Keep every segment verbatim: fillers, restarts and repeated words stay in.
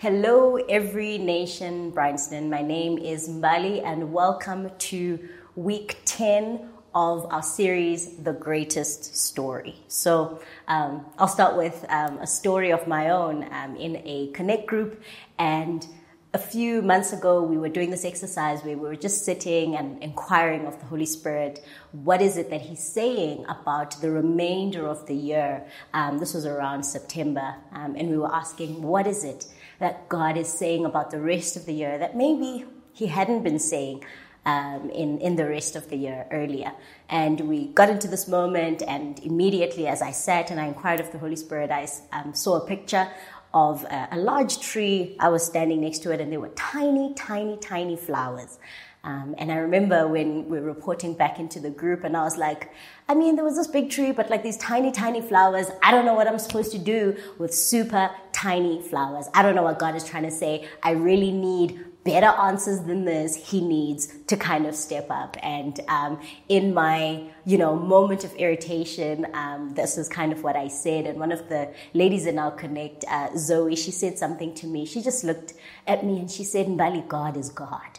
Hello, every nation, Bryanston. My name is Mbali, and welcome to week ten of our series, The Greatest Story. So um, I'll start with um, a story of my own um, in a Connect group. And a few months ago, we were doing this exercise where we were just sitting and inquiring of the Holy Spirit. What is it that He's saying about the remainder of the year? Um, this was around September. Um, and we were asking, what is it that God is saying about the rest of the year that maybe He hadn't been saying um, in, in the rest of the year earlier? And we got into this moment, and immediately as I sat and I inquired of the Holy Spirit, I um, saw a picture of a, a large tree. I was standing next to it, and there were tiny, tiny, tiny flowers. Um, and I remember when we were reporting back into the group, and I was like, I mean, there was this big tree, but like these tiny, tiny flowers. I don't know what I'm supposed to do with super tiny flowers. I don't know what God is trying to say. I really need better answers than this. He needs to kind of step up. And um, in my, you know, moment of irritation, um, this is kind of what I said. And one of the ladies in our Connect, uh, Zoe, she said something to me. She just looked at me and she said, Mbali, God is God.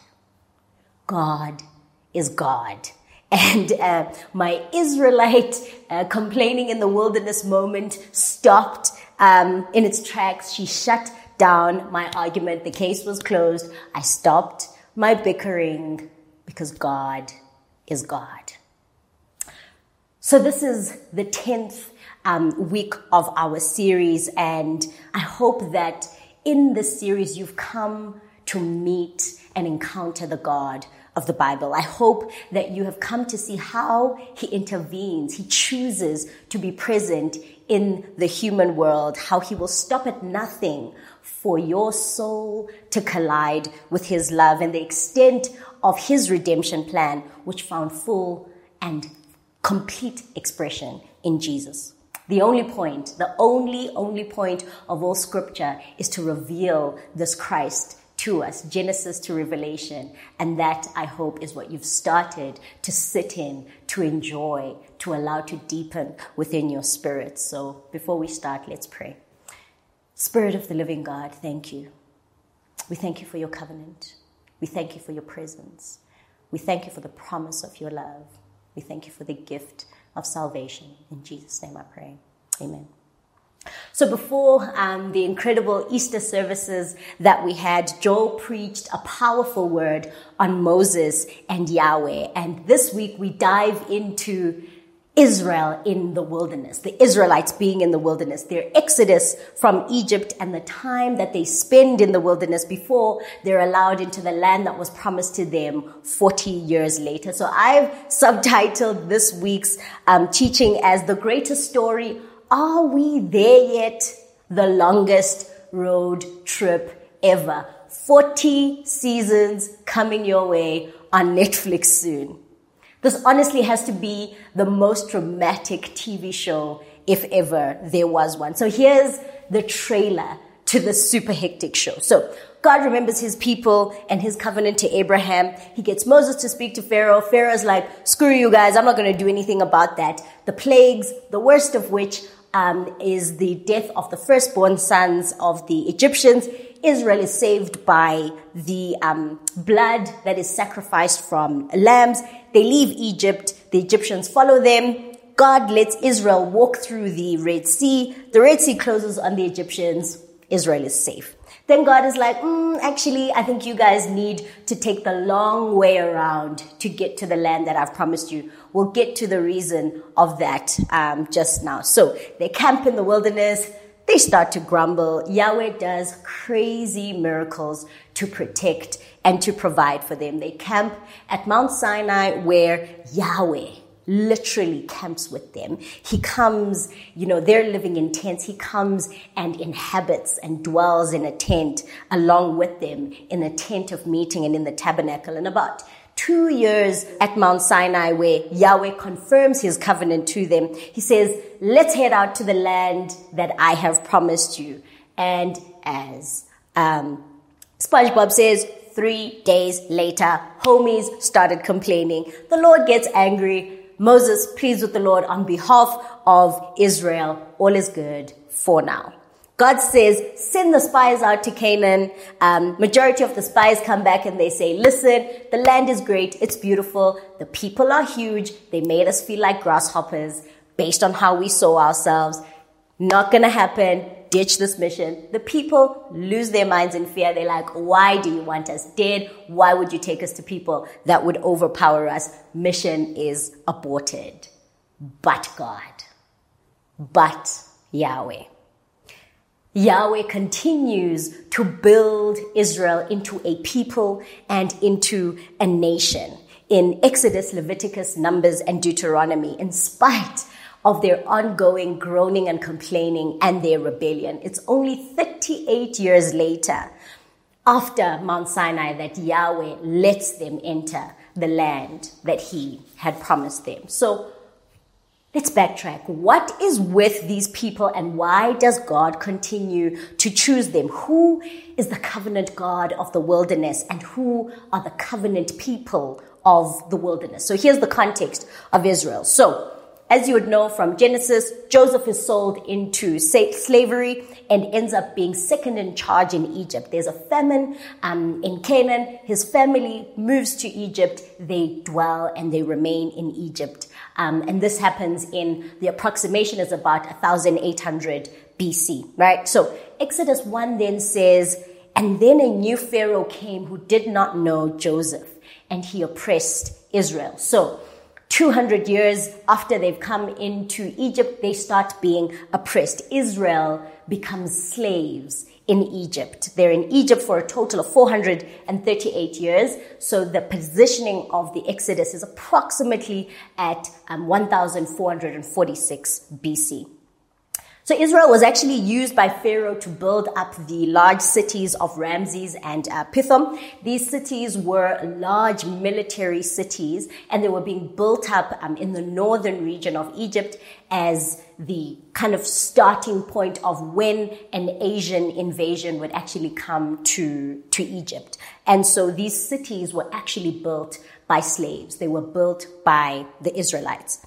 God is God. And uh, my Israelite uh, complaining in the wilderness moment stopped um, in its tracks. She shut down my argument. The case was closed. I stopped my bickering because God is God. So this is the tenth um, week of our series, and I hope that in this series you've come to meet and encounter the God of the Bible. I hope that you have come to see how He intervenes. He chooses to be present in the human world, how He will stop at nothing for your soul to collide with His love and the extent of His redemption plan, which found full and complete expression in Jesus. The only point, the only, only point of all Scripture is to reveal this Christ to us, Genesis to Revelation. And that, I hope, is what you've started to sit in, to enjoy, to allow to deepen within your spirit. So before we start, let's pray. Spirit of the living God, thank you. We thank you for your covenant. We thank you for your presence. We thank you for the promise of your love. We thank you for the gift of salvation. In Jesus' name I pray. Amen. So before um, the incredible Easter services that we had, Joel preached a powerful word on Moses and Yahweh. And this week we dive into Israel in the wilderness, the Israelites being in the wilderness, their exodus from Egypt and the time that they spend in the wilderness before they're allowed into the land that was promised to them forty years later. So I've subtitled this week's um, teaching as The Greatest Story. Are we there yet? The longest road trip ever. forty seasons coming your way on Netflix soon. This honestly has to be the most dramatic T V show, if ever there was one. So here's the trailer to the super hectic show. So God remembers His people and His covenant to Abraham. He gets Moses to speak to Pharaoh. Pharaoh's like, screw you guys, I'm not going to do anything about that. The plagues, the worst of which um, is the death of the firstborn sons of the Egyptians. Israel is saved by the um, blood that is sacrificed from lambs. They leave Egypt. The Egyptians follow them. God lets Israel walk through the Red Sea. The Red Sea closes on the Egyptians. Israel is safe. Then God is like, mm, actually, I think you guys need to take the long way around to get to the land that I've promised you. We'll get to the reason of that um, just now. So they camp in the wilderness. They start to grumble. Yahweh does crazy miracles to protect and to provide for them. They camp at Mount Sinai, where Yahweh literally camps with them. He comes, you know, they're living in tents. He comes and inhabits and dwells in a tent along with them, in a tent of meeting and in the tabernacle. And about two years at Mount Sinai, where Yahweh confirms His covenant to them, He says, let's head out to the land that I have promised you. And as um, SpongeBob says, three days later, homies started complaining. The Lord gets angry. Moses pleads with the Lord on behalf of Israel. All is good for now. God says, send the spies out to Canaan. Um, majority of the spies come back and they say, listen, the land is great. It's beautiful. The people are huge. They made us feel like grasshoppers based on how we saw ourselves. Not going to happen. Ditch this mission. The people lose their minds in fear. They're like, why do you want us dead? Why would you take us to people that would overpower us? Mission is aborted. But God. But Yahweh. Yahweh continues to build Israel into a people and into a nation in Exodus, Leviticus, Numbers, and Deuteronomy, in spite of their ongoing groaning and complaining and their rebellion. It's only thirty-eight years later, after Mount Sinai, that Yahweh lets them enter the land that he had promised them. So let's backtrack. What is with these people and why does God continue to choose them? Who is the covenant God of the wilderness and who are the covenant people of the wilderness? So here's the context of Israel. So as you would know from Genesis, Joseph is sold into slavery and ends up being second in charge in Egypt. There's a famine um, in Canaan. His family moves to Egypt. They dwell and they remain in Egypt. Um, and this happens in, the approximation is about one thousand eight hundred B C, right? So Exodus one then says, and then a new Pharaoh came who did not know Joseph, and he oppressed Israel. So two hundred years after they've come into Egypt, they start being oppressed. Israel becomes slaves in Egypt. They're in Egypt for a total of four hundred thirty-eight years. So the positioning of the Exodus is approximately at um, one thousand four hundred forty-six B C. So Israel was actually used by Pharaoh to build up the large cities of Ramses and uh, Pithom. These cities were large military cities, and they were being built up um, in the northern region of Egypt as the kind of starting point of when an Asian invasion would actually come to, to Egypt. And so these cities were actually built by slaves. They were built by the Israelites.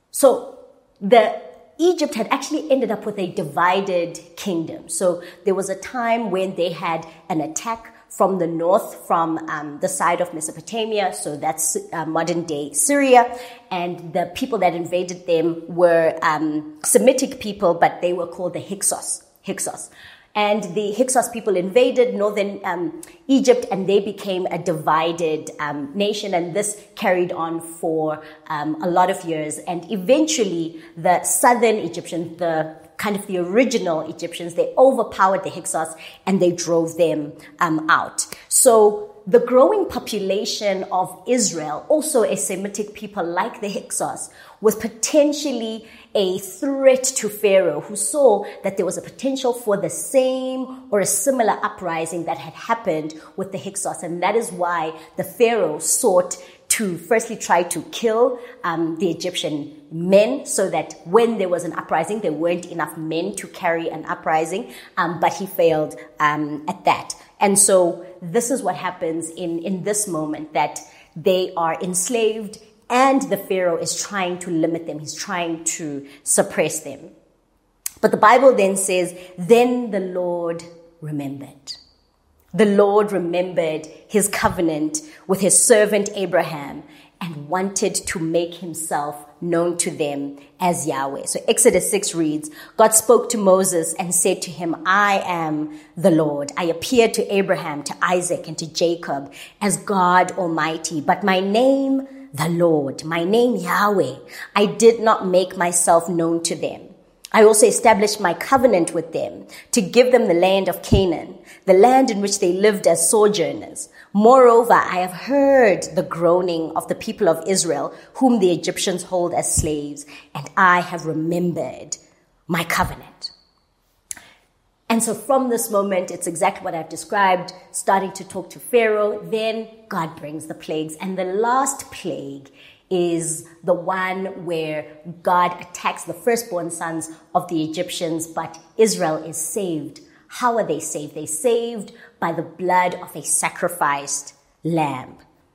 So the Egypt had actually ended up with a divided kingdom. So there was a time when they had an attack from the north, from um, the side of Mesopotamia. So that's uh, modern day Syria. And the people that invaded them were um, Semitic people, but they were called the Hyksos. Hyksos. And the Hyksos people invaded northern um, Egypt, and they became a divided um, nation. And this carried on for um, a lot of years. And eventually, the southern Egyptians, the kind of the original Egyptians, they overpowered the Hyksos and they drove them um, out. So the growing population of Israel, also a Semitic people like the Hyksos, was potentially a threat to Pharaoh, who saw that there was a potential for the same or a similar uprising that had happened with the Hyksos. And that is why the Pharaoh sought to firstly try to kill um, the Egyptian men, so that when there was an uprising, there weren't enough men to carry an uprising, um, but he failed um, at that. And so this is what happens in, in this moment, that they are enslaved and the Pharaoh is trying to limit them. He's trying to suppress them. But the Bible then says, then the Lord remembered. The Lord remembered his covenant with his servant Abraham and wanted to make himself known to them as Yahweh. So Exodus six reads, God spoke to Moses and said to him, I am the Lord. I appeared to Abraham, to Isaac, and to Jacob as God Almighty, but my name, the Lord, my name Yahweh, I did not make myself known to them. I also established my covenant with them to give them the land of Canaan, the land in which they lived as sojourners. Moreover, I have heard the groaning of the people of Israel, whom the Egyptians hold as slaves, and I have remembered my covenant. And so from this moment, it's exactly what I've described, starting to talk to Pharaoh. Then God brings the plagues. And the last plague is the one where God attacks the firstborn sons of the Egyptians, but Israel is saved. How are they saved? They're saved by the blood of a sacrificed lamb.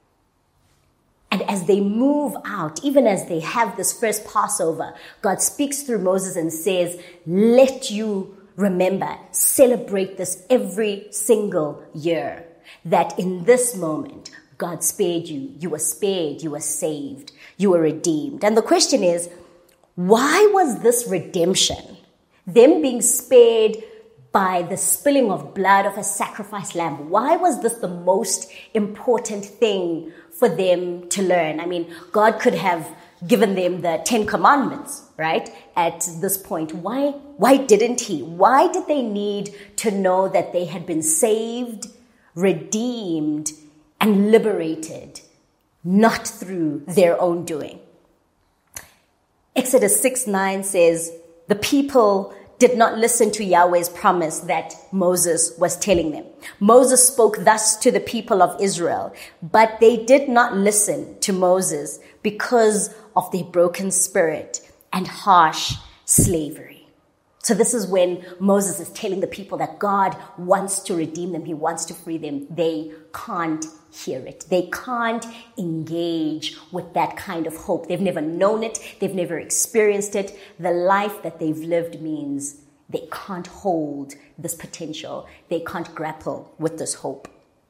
And as they move out, even as they have this first Passover, God speaks through Moses and says, let you remember, celebrate this every single year, that in this moment, God spared you. You were spared. You were saved. You were redeemed. And the question is, why was this redemption, them being spared by the spilling of blood of a sacrificed lamb, why was this the most important thing for them to learn? I mean, God could have given them the Ten Commandments, right? At this point, why, why didn't he? Why did they need to know that they had been saved, redeemed, and liberated, not through their own doing? Exodus six nine says, the people did not listen to Yahweh's promise that Moses was telling them. Moses spoke thus to the people of Israel, but they did not listen to Moses because of their broken spirit and harsh slavery. So this is when Moses is telling the people that God wants to redeem them. He wants to free them. They can't hear it. They can't engage with that kind of hope. They've never known it. They've never experienced it. The life that they've lived means they can't hold this potential. They can't grapple with this hope.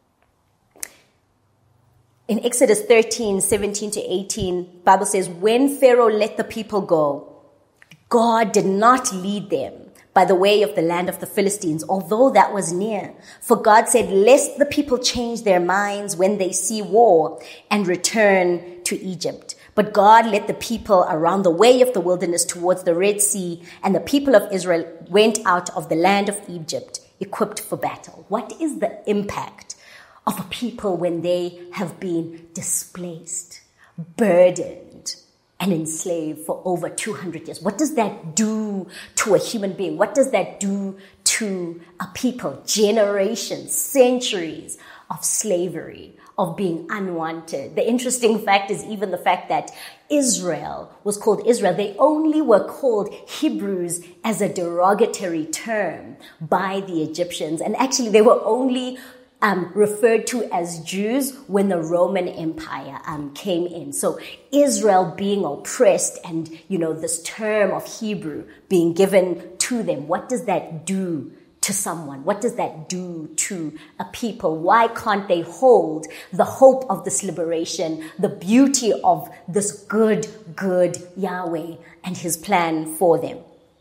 In Exodus thirteen, seventeen to eighteen, Bible says, when Pharaoh let the people go, God did not lead them by the way of the land of the Philistines, although that was near. For God said, lest the people change their minds when they see war and return to Egypt. But God led the people around the way of the wilderness towards the Red Sea, and the people of Israel went out of the land of Egypt equipped for battle. What is the impact of a people when they have been displaced, burdened, and enslaved for over two hundred years? What does that do to a human being? What does that do to a people? Generations, centuries of slavery, of being unwanted. The interesting fact is even the fact that Israel was called Israel. They only were called Hebrews as a derogatory term by the Egyptians. And actually they were only Um, referred to as Jews when the Roman Empire um, came in. So Israel being oppressed and, you know, this term of Hebrew being given to them, what does that do to someone? What does that do to a people? Why can't they hold the hope of this liberation, the beauty of this good, good Yahweh and his plan for them?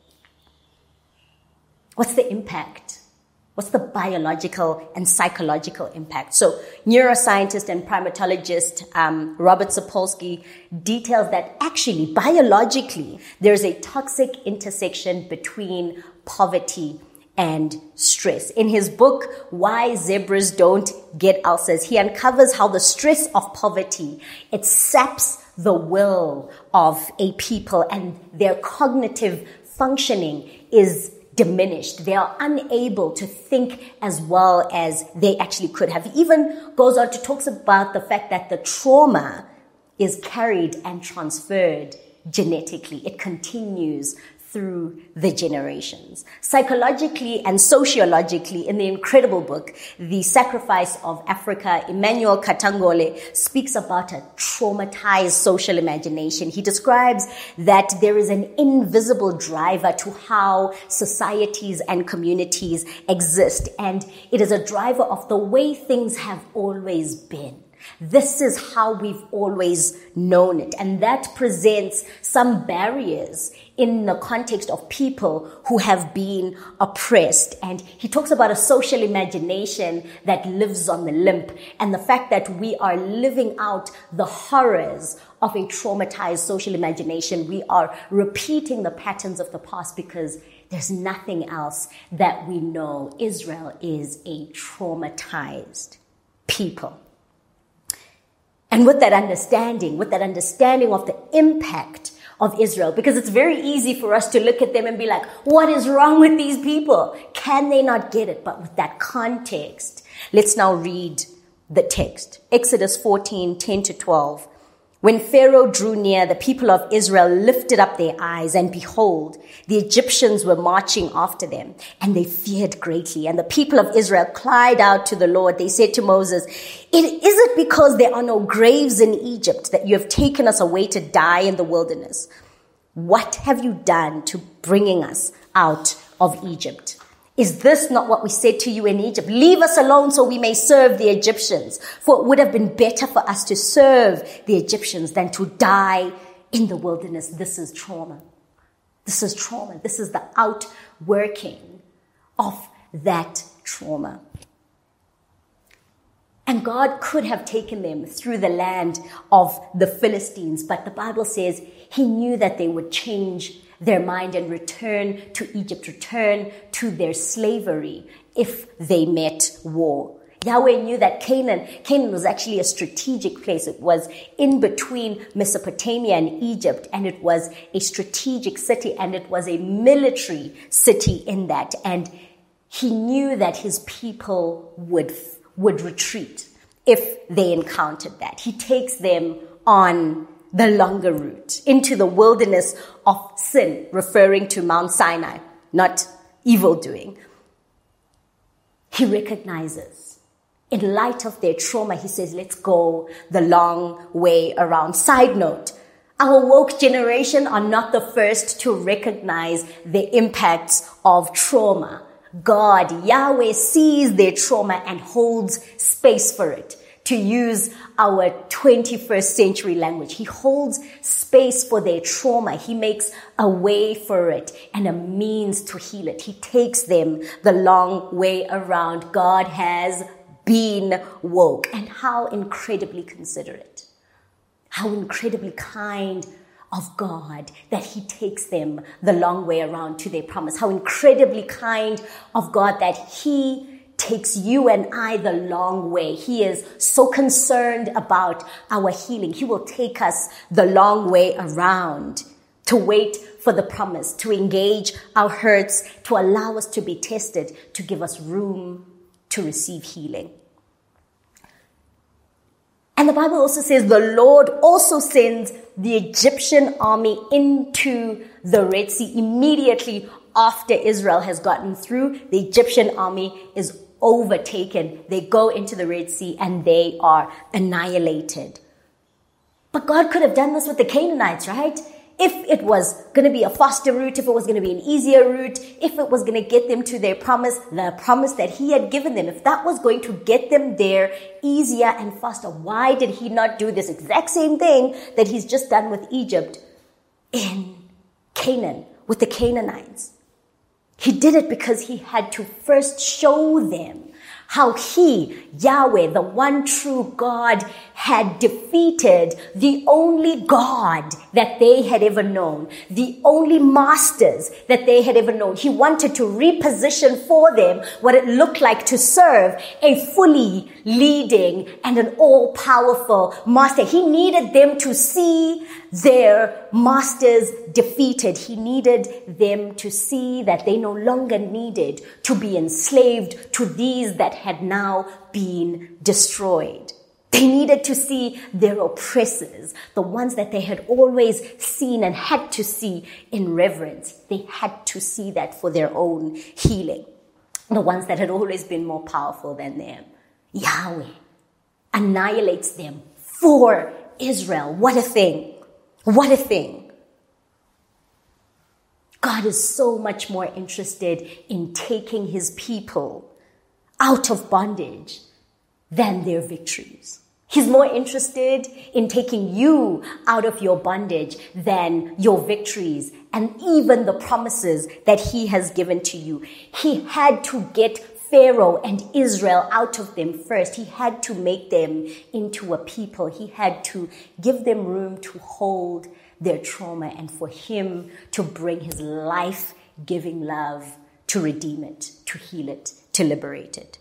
What's the impact? What's the biological and psychological impact? So neuroscientist and primatologist um, Robert Sapolsky details that actually, biologically, there's a toxic intersection between poverty and stress. In his book, Why Zebras Don't Get Ulcers, he uncovers how the stress of poverty, it saps the will of a people and their cognitive functioning is diminished. They are unable to think as well as they actually could have. He even goes on to talk about the fact that the trauma is carried and transferred genetically. It continues through the generations. Psychologically and sociologically, in the incredible book, The Sacrifice of Africa, Emmanuel Katangole speaks about a traumatized social imagination. He describes that there is an invisible driver to how societies and communities exist, and it is a driver of the way things have always been. This is how we've always known it. And that presents some barriers in the context of people who have been oppressed. And he talks about a social imagination that lives on the limb, and the fact that we are living out the horrors of a traumatized social imagination. We are repeating the patterns of the past because there's nothing else that we know. Israel is a traumatized people. And with that understanding, with that understanding of the impact of Israel, because it's very easy for us to look at them and be like, what is wrong with these people? Can they not get it? But with that context, let's now read the text. Exodus fourteen, ten to twelve. When Pharaoh drew near, the people of Israel lifted up their eyes, and behold, the Egyptians were marching after them, and they feared greatly. And the people of Israel cried out to the Lord. They said to Moses, "It is it because there are no graves in Egypt that you have taken us away to die in the wilderness? What have you done to bringing us out of Egypt?" Is this not what we said to you in Egypt? Leave us alone so we may serve the Egyptians. For it would have been better for us to serve the Egyptians than to die in the wilderness. This is trauma. This is trauma. This is the outworking of that trauma. And God could have taken them through the land of the Philistines, but the Bible says he knew that they would change their mind and return to Egypt, return to their slavery if they met war. Yahweh knew that Canaan, Canaan was actually a strategic place. It was in between Mesopotamia and Egypt, and it was a strategic city, and it was a military city in that. And he knew that his people would, would retreat if they encountered that. He takes them on the longer route into the wilderness of sin, referring to Mount Sinai, not evil doing. He recognizes, in light of their trauma, he says, let's go the long way around. Side note, our woke generation are not the first to recognize the impacts of trauma. God, Yahweh, sees their trauma and holds space for it. To use our twenty-first century language, he holds space for their trauma. He makes a way for it and a means to heal it. He takes them the long way around. God has been woke. And how incredibly considerate, how incredibly kind of God that he takes them the long way around to their promise. How incredibly kind of God that he takes you and I the long way. He is so concerned about our healing. He will take us the long way around to wait for the promise, to engage our hurts, to allow us to be tested, to give us room to receive healing. And the Bible also says the Lord also sends the Egyptian army into the Red Sea immediately after Israel has gotten through. The Egyptian army is overtaken. They go into the Red Sea and they are annihilated. But God could have done this with the Canaanites, right? If it was going to be a faster route, if it was going to be an easier route, if it was going to get them to their promise, the promise that he had given them, if that was going to get them there easier and faster, why did he not do this exact same thing that he's just done with Egypt in Canaan, with the Canaanites? He did it because he had to first show them how he, Yahweh, the one true God, had defeated the only God that they had ever known, the only masters that they had ever known. He wanted to reposition for them what it looked like to serve a fully leading and an all-powerful master. He needed them to see their masters defeated. He needed them to see that they no longer needed to be enslaved to these that had now been destroyed. They needed to see their oppressors, the ones that they had always seen and had to see in reverence. They had to see that for their own healing. The ones that had always been more powerful than them. Yahweh annihilates them for Israel. What a thing. What a thing. God is so much more interested in taking his people out of bondage than their victories. He's more interested in taking you out of your bondage than your victories and even the promises that he has given to you. He had to get Pharaoh and Israel out of them first. He had to make them into a people. He had to give them room to hold their trauma and for him to bring his life-giving love to redeem it, to heal it, to liberate it.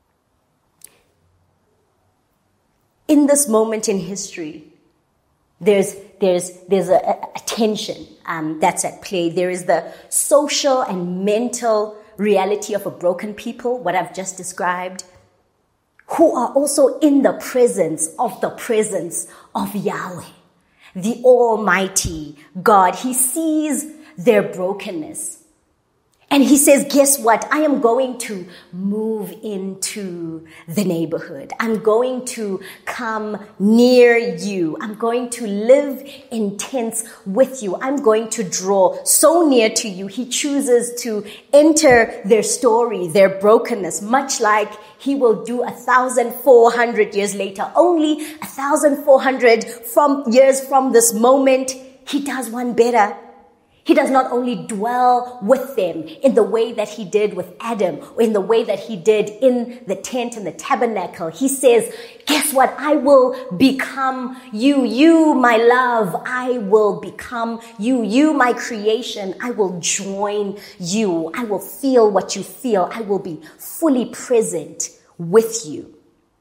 In this moment in history, there's there's there's a, a tension um, that's at play. There is the social and mental reality of a broken people, what I've just described, who are also in the presence of the presence of Yahweh, the Almighty God. He sees their brokenness And he says, guess what? I am going to move into the neighborhood. I'm going to come near you. I'm going to live in tents with you. I'm going to draw so near to you. He chooses to enter their story, their brokenness, much like he will do a thousand four hundred years later. Only a thousand four hundred from years from this moment, he does one better. He does not only dwell with them in the way that he did with Adam, or in the way that he did in the tent and the tabernacle. He says, guess what? I will become you. You, my love. I will become you. You, my creation. I will join you. I will feel what you feel. I will be fully present with you.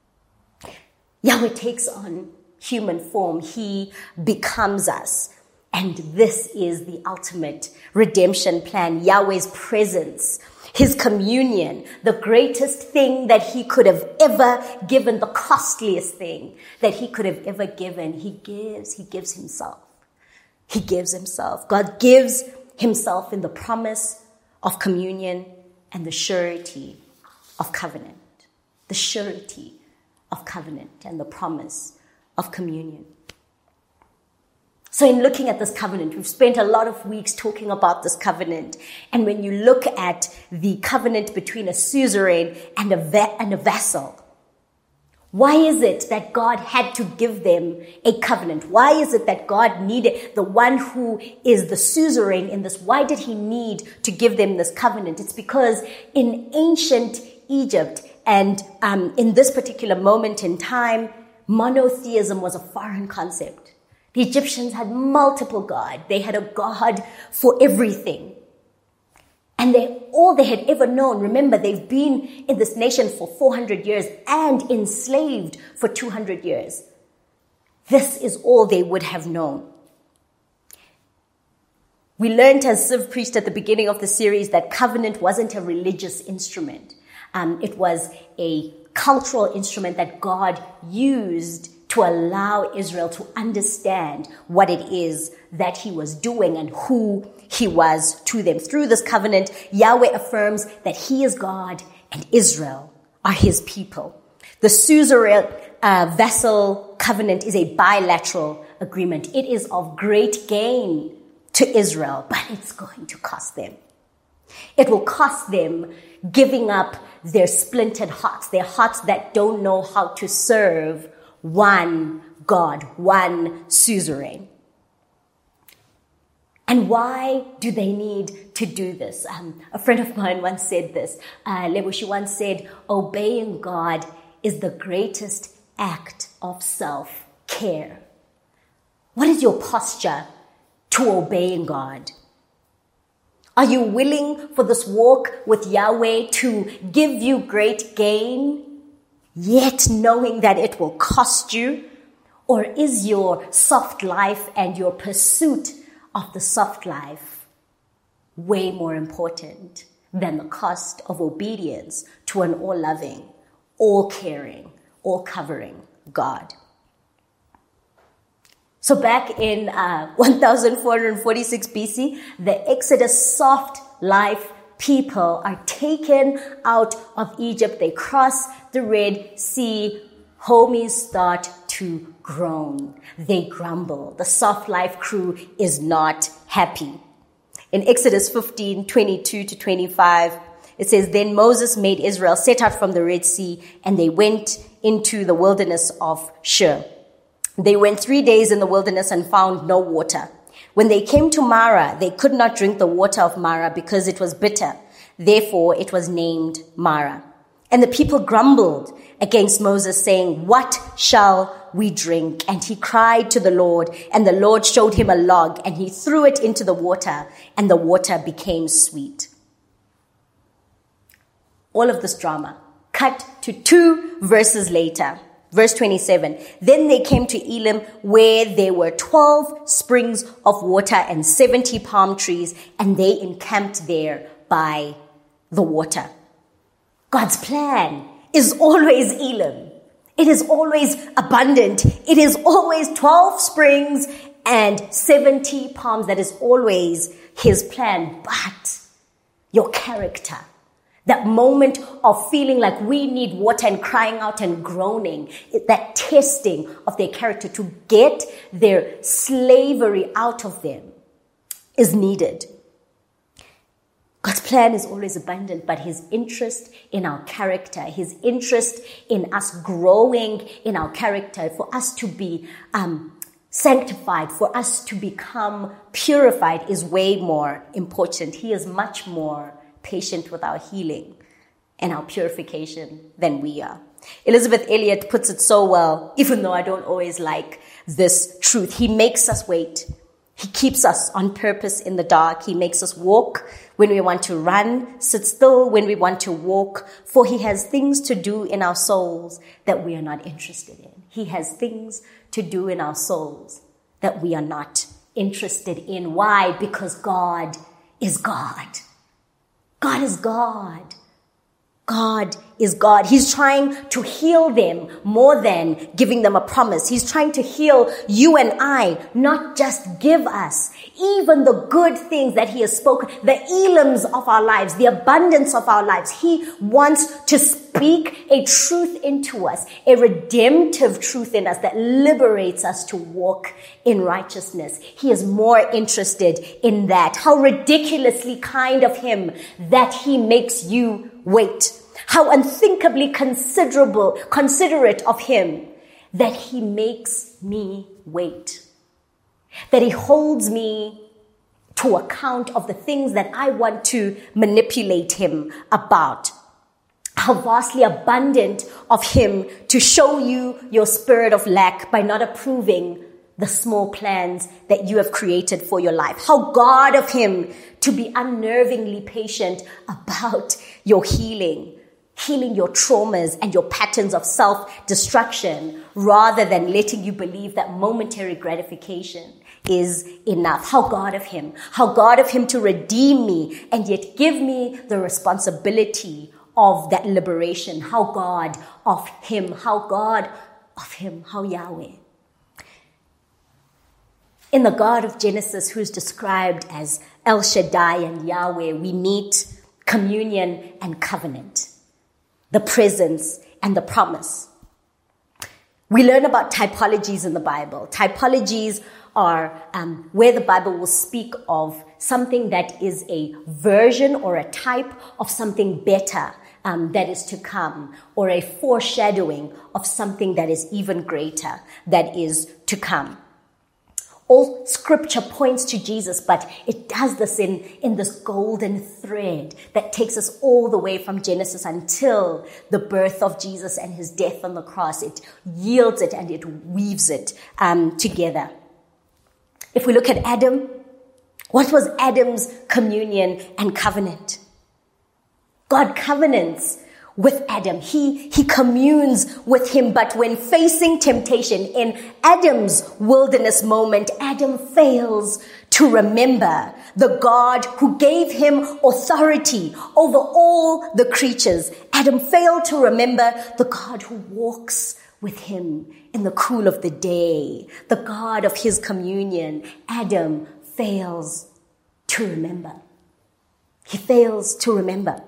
Yahweh takes on human form. He becomes us. And this is the ultimate redemption plan, Yahweh's presence, his communion, the greatest thing that he could have ever given, the costliest thing that he could have ever given. He gives, he gives himself. He gives himself. God gives himself in the promise of communion and the surety of covenant. The surety of covenant and the promise of communion. So in looking at this covenant, we've spent a lot of weeks talking about this covenant. And when you look at the covenant between a suzerain and a, va- and a vassal, why is it that God had to give them a covenant? Why is it that God needed the one who is the suzerain in this? Why did he need to give them this covenant? It's because in ancient Egypt and um, in this particular moment in time, monotheism was a foreign concept. The Egyptians had multiple gods. They had a God for everything. And they, all they had ever known, remember, they've been in this nation for four hundred years and enslaved for two hundred years. This is all they would have known. We learned as Siv preached at the beginning of the series that covenant wasn't a religious instrument. Um, it was a cultural instrument that God used to allow Israel to understand what it is that he was doing and who he was to them. Through this covenant, Yahweh affirms that he is God and Israel are his people. The suzerain uh, vassal covenant is a bilateral agreement. It is of great gain to Israel, but it's going to cost them. It will cost them giving up their splintered hearts, their hearts that don't know how to serve one God, one suzerain. And why do they need to do this? Um, a friend of mine once said this. Uh, Lebushi once said, obeying God is the greatest act of self-care. What is your posture to obeying God? Are you willing for this walk with Yahweh to give you great gain, yet knowing that it will cost you? Or is your soft life and your pursuit of the soft life way more important than the cost of obedience to an all-loving, all-caring, all-covering God? So back in uh, fourteen forty-six B C, the Exodus soft life people are taken out of Egypt. They cross the Red Sea. Homies start to groan. They grumble. The soft life crew is not happy. In Exodus fifteen twenty-two to twenty-five, it says, then Moses made Israel set out from the Red Sea, and they went into the wilderness of Shur. They went three days in the wilderness and found no water. When they came to Marah, they could not drink the water of Marah because it was bitter. Therefore, it was named Marah. And the people grumbled against Moses, saying, what shall we drink? And he cried to the Lord, and the Lord showed him a log, and he threw it into the water, and the water became sweet. All of this drama. Cut to two verses later. Verse twenty-seven, then they came to Elim, where there were twelve springs of water and seventy palm trees, and they encamped there by the water. God's plan is always Elim. It is always abundant. It is always twelve springs and seventy palms. That is always his plan. But your character. That moment of feeling like we need water and crying out and groaning, that testing of their character to get their slavery out of them is needed. God's plan is always abundant, but his interest in our character, his interest in us growing in our character, for us to be um, sanctified, for us to become purified is way more important. He is much more patient with our healing and our purification than we are. Elizabeth Elliot puts it so well, even though I don't always like this truth. He makes us wait. He keeps us on purpose in the dark. He makes us walk when we want to run, sit still when we want to walk, for he has things to do in our souls that we are not interested in. He has things to do in our souls that we are not interested in. Why? Because God is God. God is God. God is God. He's trying to heal them more than giving them a promise. He's trying to heal you and I, not just give us even the good things that he has spoken, the elims of our lives, the abundance of our lives. He wants to speak a truth into us, a redemptive truth in us that liberates us to walk in righteousness. He is more interested in that. How ridiculously kind of him that he makes you wait. How unthinkably considerable, considerate of him that he makes me wait. That he holds me to account of the things that I want to manipulate him about. How vastly abundant of him to show you your spirit of lack by not approving the small plans that you have created for your life. How God of him to be unnervingly patient about your healing. Healing your traumas and your patterns of self-destruction rather than letting you believe that momentary gratification is enough. How God of him, how God of him to redeem me and yet give me the responsibility of that liberation. How God of him, how God of him, how Yahweh. In the God of Genesis, who is described as El Shaddai and Yahweh, we meet communion and covenant. The presence and the promise. We learn about typologies in the Bible. Typologies are um, where the Bible will speak of something that is a version or a type of something better um, that is to come, or a foreshadowing of something that is even greater that is to come. All scripture points to Jesus, but it does this in, in this golden thread that takes us all the way from Genesis until the birth of Jesus and his death on the cross. It yields it and it weaves it um, together. If we look at Adam, what was Adam's communion and covenant? God covenants with Adam. He, he communes with him, but when facing temptation in Adam's wilderness moment, Adam fails to remember the God who gave him authority over all the creatures. Adam failed to remember the God who walks with him in the cool of the day, the God of his communion. Adam fails to remember. He fails to remember.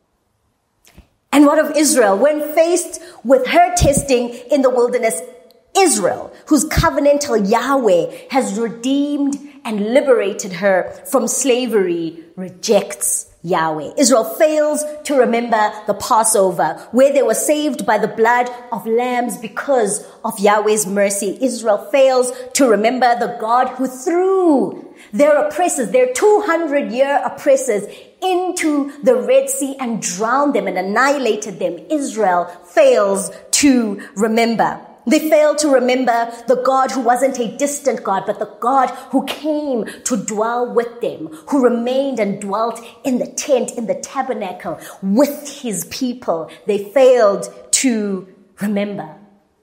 And what of Israel? When faced with her testing in the wilderness, Israel, whose covenantal Yahweh has redeemed and liberated her from slavery, rejects Yahweh. Israel fails to remember the Passover, where they were saved by the blood of lambs because of Yahweh's mercy. Israel fails to remember the God who threw their oppressors, their two hundred year oppressors, into the Red Sea and drowned them and annihilated them. Israel fails to remember. They fail to remember the God who wasn't a distant God, but the God who came to dwell with them, who remained and dwelt in the tent, in the tabernacle with his people. They failed to remember.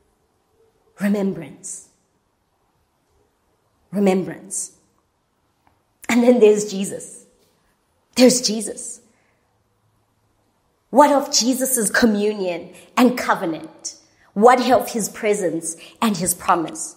Remembrance. Remembrance. And then there's Jesus. There's Jesus. What of Jesus' communion and covenant? What of his presence and his promise?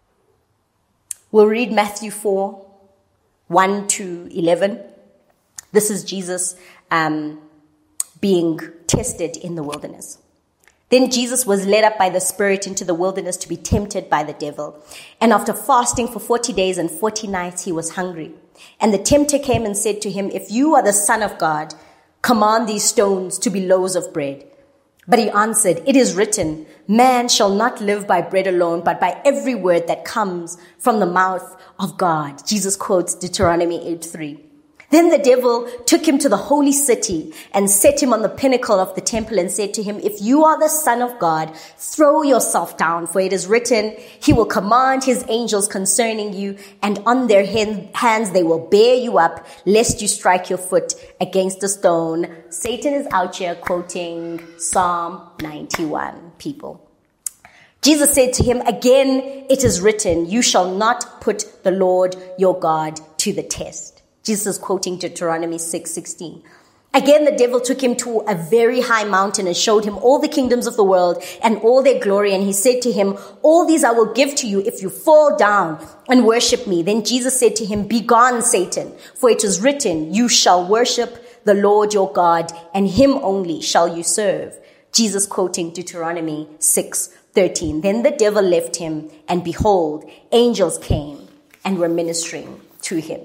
We'll read Matthew four, one to eleven. This is Jesus um, being tested in the wilderness. Then Jesus was led up by the Spirit into the wilderness to be tempted by the devil. And after fasting for forty days and forty nights, he was hungry. And the tempter came and said to him, "If you are the Son of God, command these stones to be loaves of bread." But he answered, "It is written, man shall not live by bread alone, but by every word that comes from the mouth of God." Jesus quotes Deuteronomy eight three. Then the devil took him to the holy city and set him on the pinnacle of the temple and said to him, "If you are the Son of God, throw yourself down, for it is written, he will command his angels concerning you, and on their hands they will bear you up, lest you strike your foot against a stone." Satan is out here quoting Psalm ninety-one, people. Jesus said to him, "Again, it is written, you shall not put the Lord your God to the test." Jesus is quoting Deuteronomy six sixteen. Again, the devil took him to a very high mountain and showed him all the kingdoms of the world and all their glory. And he said to him, "All these I will give to you if you fall down and worship me." Then Jesus said to him, "Begone, Satan, for it is written, you shall worship the Lord your God, and him only shall you serve." Jesus quoting Deuteronomy six thirteen. Then the devil left him, and behold, angels came and were ministering to him.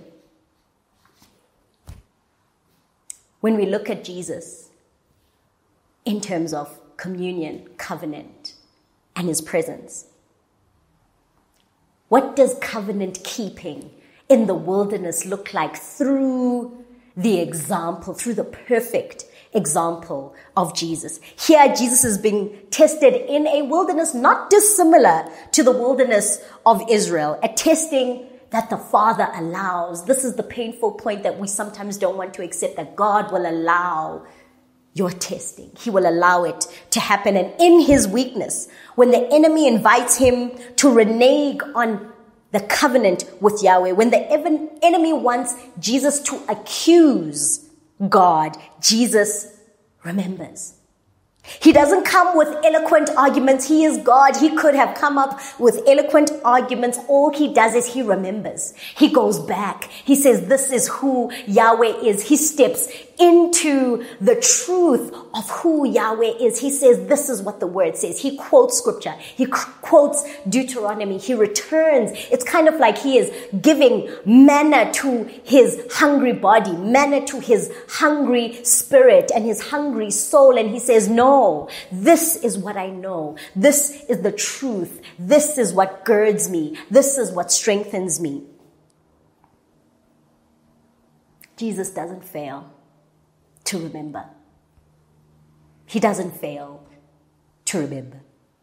When we look at Jesus in terms of communion, covenant, and his presence, what does covenant keeping in the wilderness look like through the example, through the perfect example of Jesus? Here, Jesus is being tested in a wilderness not dissimilar to the wilderness of Israel, a testing that the Father allows. This is the painful point that we sometimes don't want to accept, that God will allow your testing. He will allow it to happen. And in his weakness, when the enemy invites him to renege on the covenant with Yahweh, when the enemy wants Jesus to accuse God, Jesus remembers. He doesn't come with eloquent arguments. He is God. He could have come up with eloquent arguments. All he does is he remembers. He goes back. He says, this is who Yahweh is. He steps into the truth of who Yahweh is. He says, this is what the word says. He quotes scripture. He quotes Deuteronomy. He returns. It's kind of like he is giving manna to his hungry body, manna to his hungry spirit and his hungry soul. And he says, no, this is what I know. This is the truth. This is what girds me. This is what strengthens me. Jesus doesn't fail to remember. He doesn't fail to remember.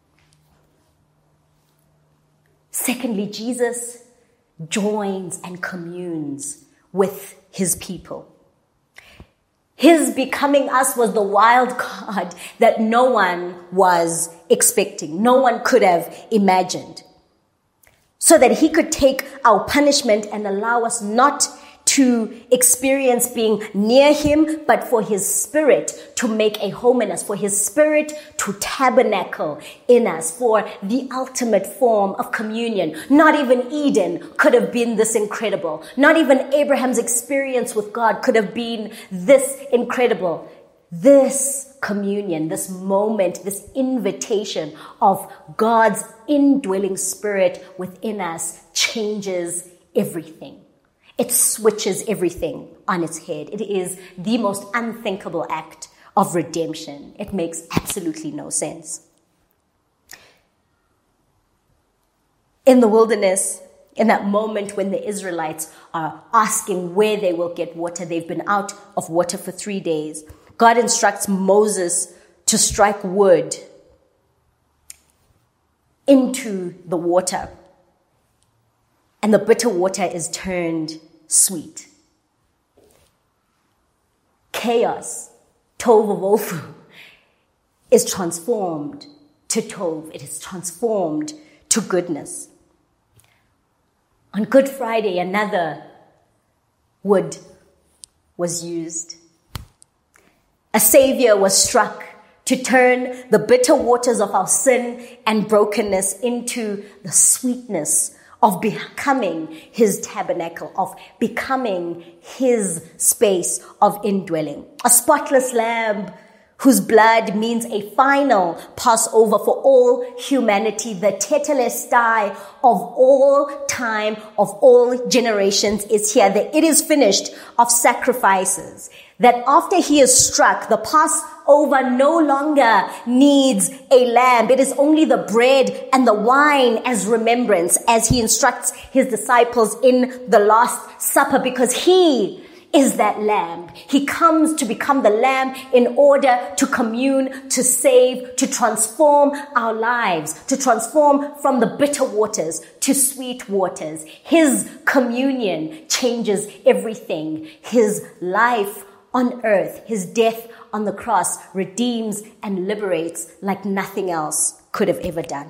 Secondly, Jesus joins and communes with his people. His becoming us was the wild card that no one was expecting. No one could have imagined. So that he could take our punishment and allow us not to experience being near him, but for his spirit to make a home in us, for his spirit to tabernacle in us, for the ultimate form of communion. Not even Eden could have been this incredible. Not even Abraham's experience with God could have been this incredible. This communion, this moment, this invitation of God's indwelling spirit within us changes everything. It switches everything on its head. It is the most unthinkable act of redemption. It makes absolutely no sense. In the wilderness, in that moment when the Israelites are asking where they will get water, they've been out of water for three days. God instructs Moses to strike wood into the water, and the bitter water is turned sweet. Chaos, tohu vavohu, is transformed to tov. It is transformed to goodness. On Good Friday, another wood was used. A savior was struck to turn the bitter waters of our sin and brokenness into the sweetness of becoming his tabernacle, of becoming his space of indwelling. A spotless lamb whose blood means a final Passover for all humanity, the tetelestai of all time, of all generations is here. The it is finished of sacrifices. That after he is struck, the Passover no longer needs a lamb. It is only the bread and the wine as remembrance, as he instructs his disciples in the Last Supper, because he is that lamb. He comes to become the lamb in order to commune, to save, to transform our lives, to transform from the bitter waters to sweet waters. His communion changes everything. His life on earth, his death on the cross, redeems and liberates like nothing else could have ever done.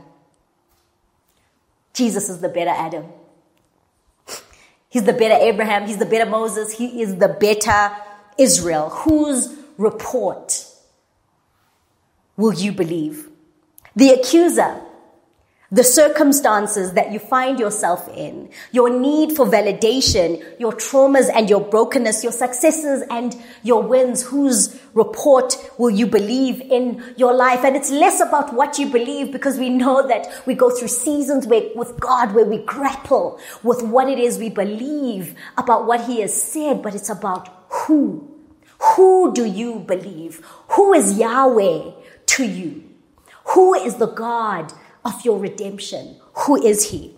Jesus is the better Adam. He's the better Abraham. He's the better Moses. He is the better Israel. Whose report will you believe? The accuser, the circumstances that you find yourself in, your need for validation, your traumas and your brokenness, your successes and your wins, whose report will you believe in your life? And it's less about what you believe, because we know that we go through seasons where, with God, where we grapple with what it is we believe about what he has said, but it's about who. Who do you believe? Who is Yahweh to you? Who is the God of your redemption? Who is he?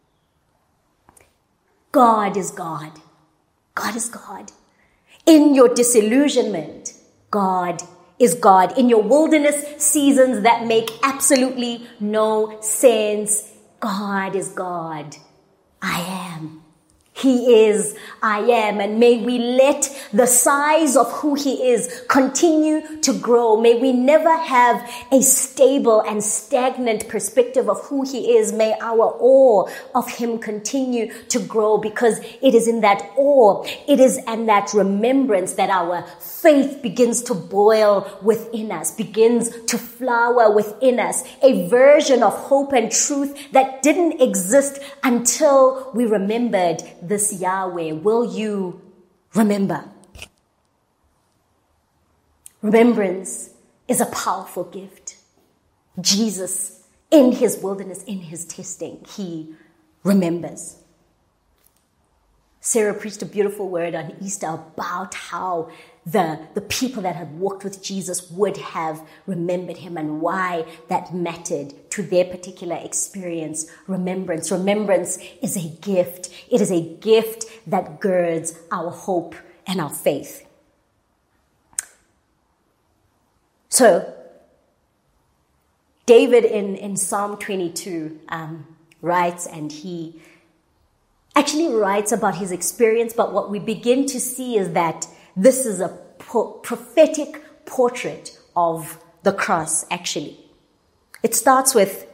God is God. God is God. In your disillusionment, God is God. In your wilderness seasons that make absolutely no sense, God is God. I am. He is, I am. And may we let the size of who he is continue to grow. May we never have a stable and stagnant perspective of who he is. May our awe of him continue to grow, because it is in that awe, it is in that remembrance that our faith begins to boil within us, begins to flower within us, a version of hope and truth that didn't exist until we remembered this Yahweh. Will you remember? Remembrance is a powerful gift. Jesus, in his wilderness, in his testing, he remembers. Sarah preached a beautiful word on Easter about how the, the people that had walked with Jesus would have remembered him, and why that mattered to their particular experience. Remembrance. Remembrance is a gift. It is a gift that girds our hope and our faith. So, David in, in Psalm twenty-two um, writes, and he actually writes about his experience, but what we begin to see is that this is a po- prophetic portrait of the cross, actually. It starts with,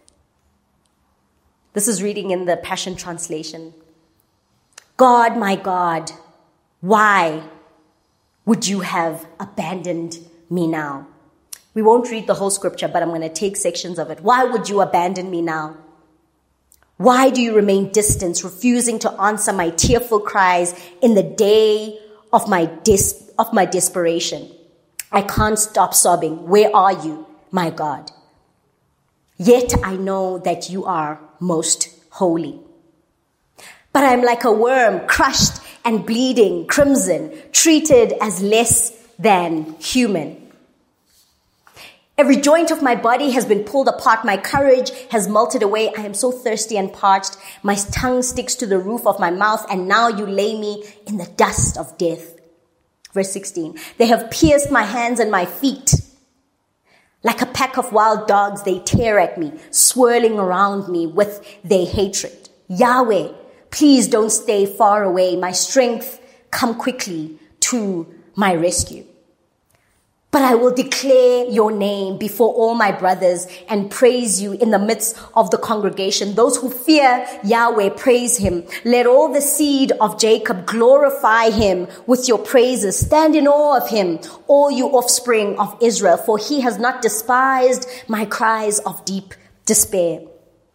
this is reading in the Passion Translation. God, my God, why would you have abandoned me now? We won't read the whole scripture, but I'm going to take sections of it. Why would you abandon me now? Why do you remain distant, refusing to answer my tearful cries in the day of my dis- of my desperation? I can't stop sobbing. Where are you, my God? Yet I know that you are most holy. But I'm like a worm, crushed and bleeding crimson, treated as less than human. Every joint of my body has been pulled apart. My courage has melted away. I am so thirsty and parched. My tongue sticks to the roof of my mouth, and now you lay me in the dust of death. Verse sixteen. They have pierced my hands and my feet. Like a pack of wild dogs, they tear at me, swirling around me with their hatred. Yahweh, please don't stay far away. My strength, come quickly to my rescue. But I will declare your name before all my brothers and praise you in the midst of the congregation. Those who fear Yahweh, praise him. Let all the seed of Jacob glorify him with your praises. Stand in awe of him, all you offspring of Israel, for he has not despised my cries of deep despair.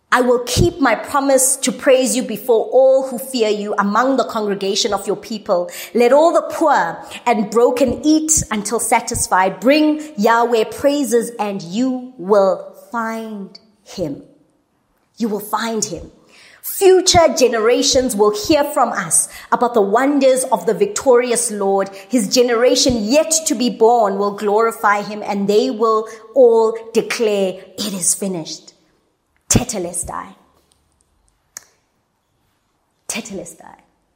I will keep my promise to praise you before all who fear you among the congregation of your people. Let all the poor and broken eat until satisfied. Bring Yahweh praises and you will find him. You will find him. Future generations will hear from us about the wonders of the victorious Lord. His generation yet to be born will glorify him, and they will all declare, it is finished. Tetelestai. Tetelestai.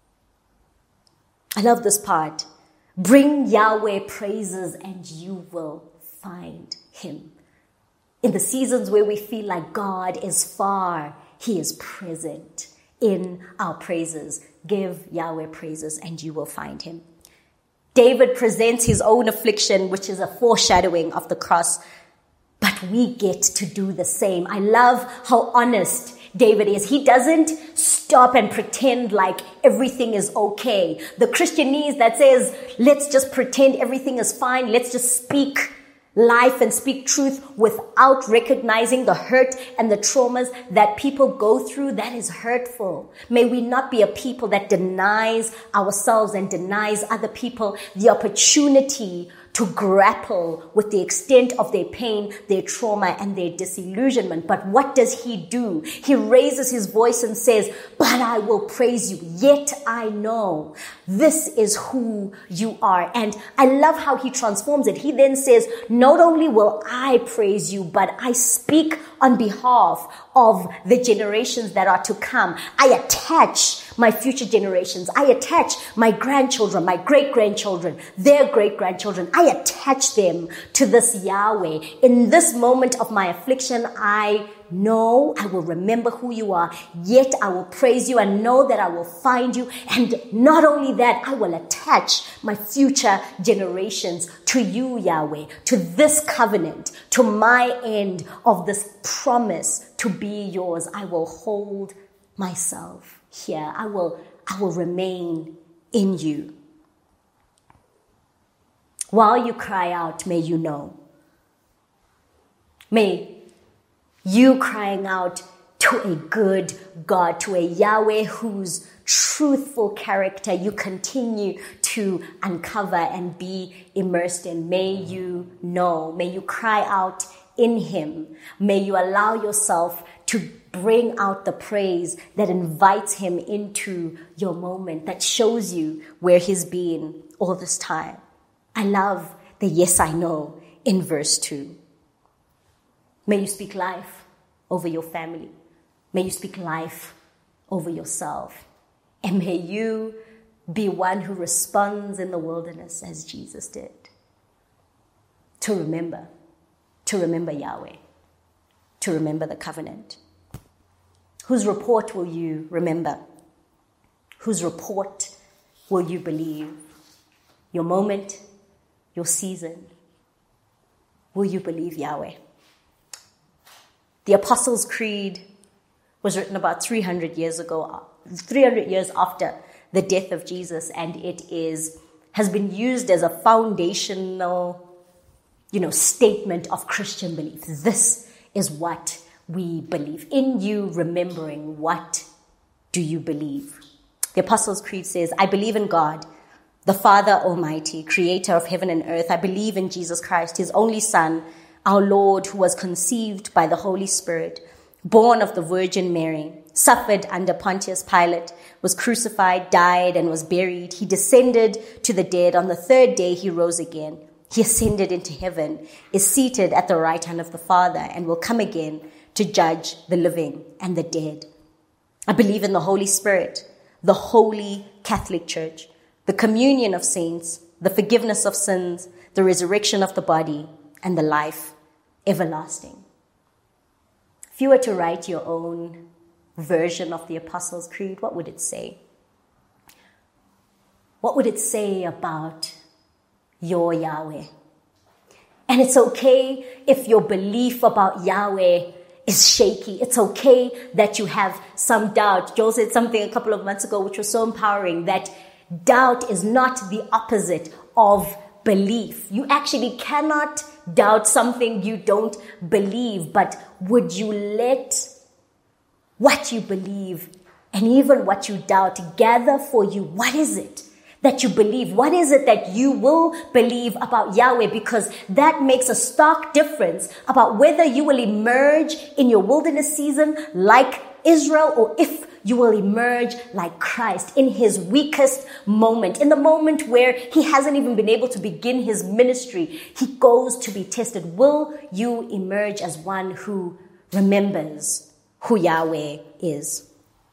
I love this part. Bring Yahweh praises and you will find him. In the seasons where we feel like God is far, he is present in our praises. Give Yahweh praises and you will find him. David presents his own affliction, which is a foreshadowing of the cross. But we get to do the same. I love how honest David is. He doesn't stop and pretend like everything is okay. The Christianese that says, let's just pretend everything is fine. Let's just speak life and speak truth without recognizing the hurt and the traumas that people go through. That is hurtful. May we not be a people that denies ourselves and denies other people the opportunity to grapple with the extent of their pain, their trauma, and their disillusionment. But what does he do? He raises his voice and says, but I will praise you. Yet I know this is who you are. And I love how he transforms it. He then says, not only will I praise you, but I speak on behalf of the generations that are to come. I attach my future generations. I attach my grandchildren, my great-grandchildren, their great-grandchildren. I attach them to this Yahweh. In this moment of my affliction, I know I will remember who you are, yet I will praise you and know that I will find you. And not only that, I will attach my future generations to you, Yahweh, to this covenant, to my end of this promise to be yours. I will hold myself here. I will, I will remain in you. While you cry out, may you know. May you crying out to a good God, to a Yahweh whose truthful character you continue to uncover and be immersed in. May you know. May you cry out in him. May you allow yourself to bring out the praise that invites him into your moment, that shows you where he's been all this time. I love the yes, I know in verse two. May you speak life over your family. May you speak life over yourself. And may you be one who responds in the wilderness as Jesus did. To remember, to remember Yahweh, to remember the covenant. Whose report will you remember? Whose report will you believe? Your moment, your season. Will you believe Yahweh? The Apostles' Creed was written about three hundred years ago, three hundred years after the death of Jesus, and it is has been used as a foundational, you know, statement of Christian belief. This is what we believe. In you remembering, what do you believe? The Apostles' Creed says, I believe in God, the Father Almighty, creator of heaven and earth. I believe in Jesus Christ, his only Son, our Lord, who was conceived by the Holy Spirit, born of the Virgin Mary, suffered under Pontius Pilate, was crucified, died, and was buried. He descended to the dead. On the third day, he rose again. He ascended into heaven, is seated at the right hand of the Father, and will come again to judge the living and the dead. I believe in the Holy Spirit, the Holy Catholic Church, the communion of saints, the forgiveness of sins, the resurrection of the body, and the life everlasting. If you were to write your own version of the Apostles' Creed, what would it say? What would it say about your Yahweh? And it's okay if your belief about Yahweh is shaky. It's okay that you have some doubt. Joel said something a couple of months ago which was so empowering, that doubt is not the opposite of belief. You actually cannot doubt something you don't believe, but would you let what you believe, and even what you doubt. Gather for you. What is it that you believe? What is it that you will believe about Yahweh? Because that makes a stark difference about whether you will emerge in your wilderness season like Israel, or if you will emerge like Christ in his weakest moment, in the moment where he hasn't even been able to begin his ministry. He goes to be tested. Will you emerge as one who remembers who Yahweh is?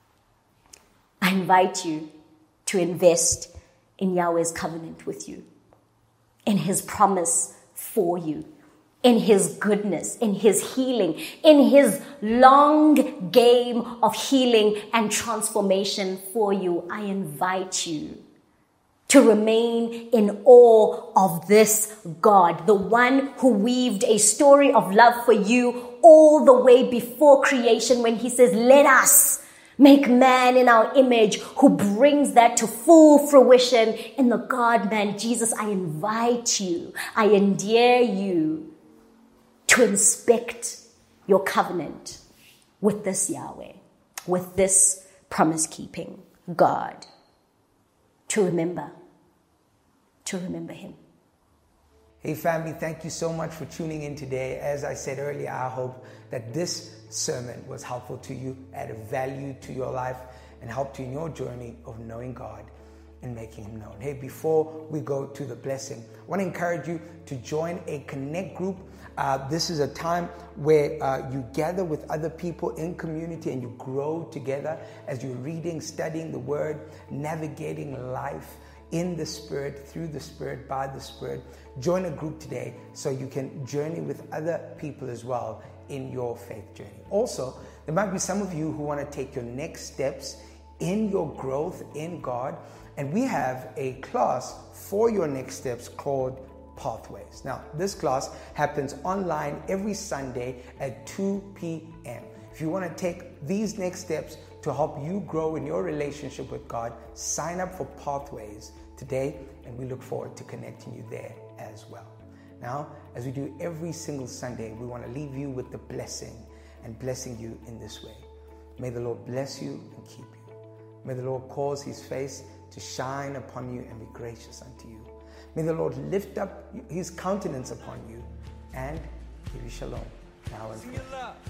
I invite you to invest in Yahweh's covenant with you, in his promise for you, in his goodness, in his healing, in his long game of healing and transformation for you. I invite you to remain in awe of this God, the one who weaved a story of love for you all the way before creation, when he says, let us make man in our image, who brings that to full fruition in the God-man Jesus. I invite you, I endear you to inspect your covenant with this Yahweh, with this promise-keeping God, to remember, to remember him. Hey family, thank you so much for tuning in today. As I said earlier, I hope that this sermon was helpful to you, added value to your life, and helped you in your journey of knowing God and making him known. Hey, before we go to the blessing, I want to encourage you to join a Connect group. Uh, this is a time where uh, you gather with other people in community and you grow together as you're reading, studying the Word, navigating life in the Spirit, through the Spirit, by the Spirit. Join a group today so you can journey with other people as well in your faith journey. Also, there might be some of you who want to take your next steps in your growth in God, and we have a class for your next steps called Pathways. Now, this class happens online every Sunday at two p.m. If you want to take these next steps to help you grow in your relationship with God, sign up for Pathways today, and we look forward to connecting you there as well. Now, as we do every single Sunday, we want to leave you with the blessing and blessing you in this way. May the Lord bless you and keep you. May the Lord cause his face to shine upon you and be gracious unto you. May the Lord lift up his countenance upon you and give you shalom now and forever.